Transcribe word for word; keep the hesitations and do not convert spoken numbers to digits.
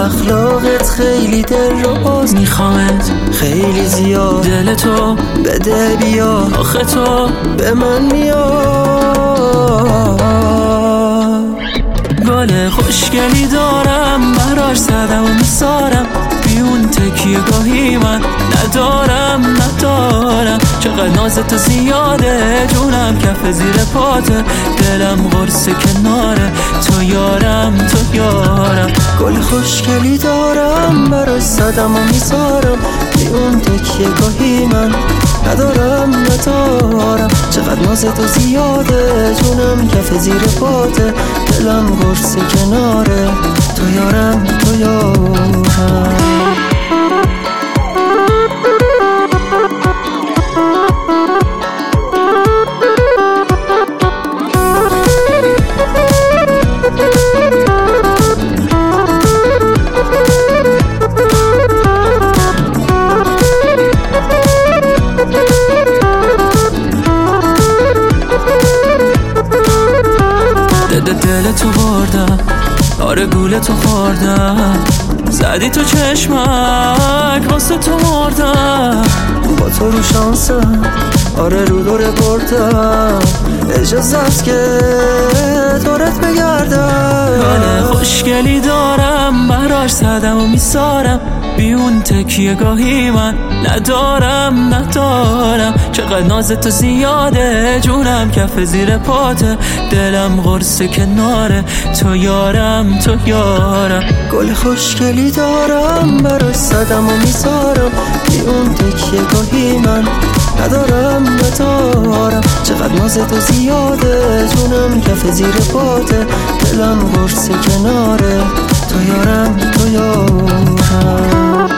اخلاقت خیلی دل رو باز، میخوامت خیلی زیاد، دل تو بده بیا، آخه تو به من میاد. گل خوشگلی دارم براش زدم و میسارم، بیون تکیه گاهی من ندارم ندارم. چقدر ناز تو زیاده، جونم کف زیر پاته، دلم قرص کناره تو یارم تو یارم. گل خوشگلی دارم براش زدم و میسارم، بیون تکیه گاهی من ندارم ندارم. چقدر ناز تو زیاده، جونم کف زیر پاته، دلم قرص کناره تو یارم تو یارم. دل تو بردم، آره گول تو خوردم، زدی تو چشمک واسه تو مردم. با تو رو شانسم، آره رو دوره بردم، اجازه است که دورت بگردم. گل خوشگلی دارم براش زدم و میسارم، بیون تکیه گاهی من ندارم ندارم. چقدر ناز تو زیاده، جونم کف زیر پاته، دلم قرص کناره تو یارم تو یارم. گل خوشگلی دارم براش زدم و میسارم، بیون تکیه گاهی من ندارم ندارم. چقدر ناز تو زیاده، جونم کف زیر پاته، دلم قرص کناره تو یارم تو یارم.